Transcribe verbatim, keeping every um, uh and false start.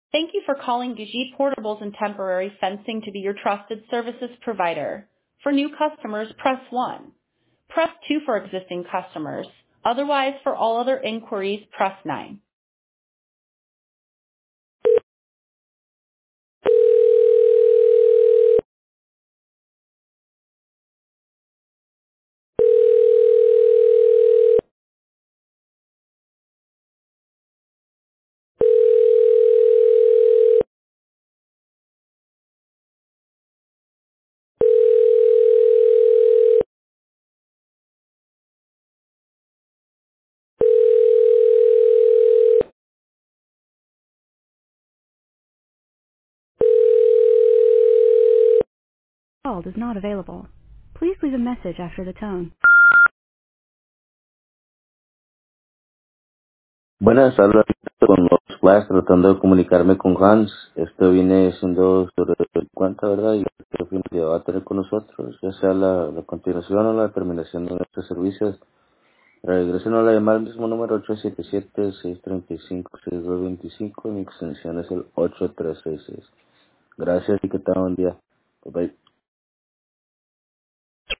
Thank you for calling Gigi Portables and Temporary Fencing to be your trusted services provider. For new customers, press one. Press two for existing customers. Otherwise, for all other inquiries, press nine. Call is not available. Please leave a message after the tone. Buenas, hablo con los Flash tratando de comunicarme con Hans. Esto viene siendo sobre el cuenta, ¿verdad? Y el fin que va a tener con nosotros, ya sea la, la continuación o la terminación de nuestros servicios. Regresen a la llamada al mismo número ocho siete siete, seis tres cinco, seis dos dos cinco. Mi extensión es el ocho tres seis seis. Gracias y que tengan un día. Bye bye.